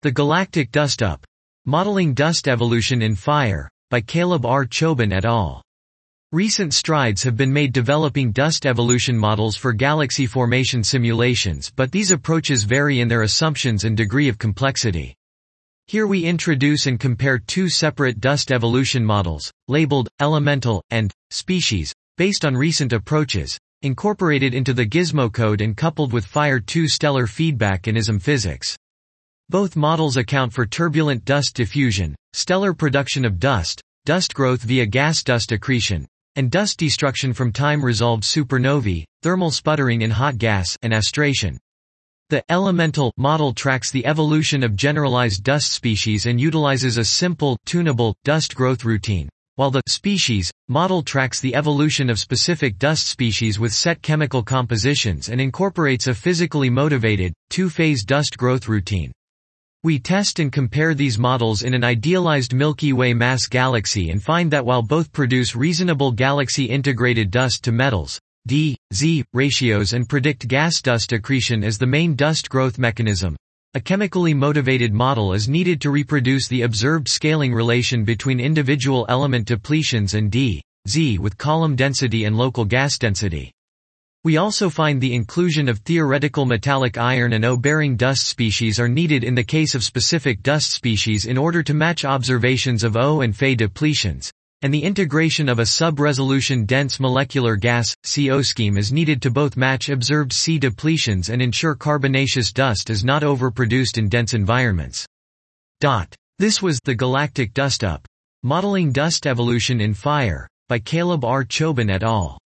The Galactic Dust Up. Modeling Dust Evolution in Fire, by Caleb R. Chobin et al. Recent strides have been made developing dust evolution models for galaxy formation simulations, but these approaches vary in their assumptions and degree of complexity. Here we introduce and compare two separate dust evolution models, labeled elemental and species, based on recent approaches, incorporated into the Gizmo code and coupled with Fire 2 stellar feedback and ISM physics. Both models account for turbulent dust diffusion, stellar production of dust, dust growth via gas dust accretion, and dust destruction from time-resolved supernovae, thermal sputtering in hot gas, and astration. The elemental model tracks the evolution of generalized dust species and utilizes a simple, tunable, dust growth routine, while the species model tracks the evolution of specific dust species with set chemical compositions and incorporates a physically motivated, two-phase dust growth routine. We test and compare these models in an idealized Milky Way mass galaxy and find that while both produce reasonable galaxy-integrated dust-to-metals d/z ratios and predict gas dust accretion as the main dust growth mechanism, a chemically motivated model is needed to reproduce the observed scaling relation between individual element depletions and d/z with column density and local gas density. We also find the inclusion of theoretical metallic iron and O-bearing dust species are needed in the case of specific dust species in order to match observations of O and Fe depletions, and the integration of a sub-resolution dense molecular gas, CO scheme is needed to both match observed C depletions and ensure carbonaceous dust is not overproduced in dense environments. This was The Galactic Dust Up. Modeling Dust Evolution in Fire, by Caleb R. Chobin et al.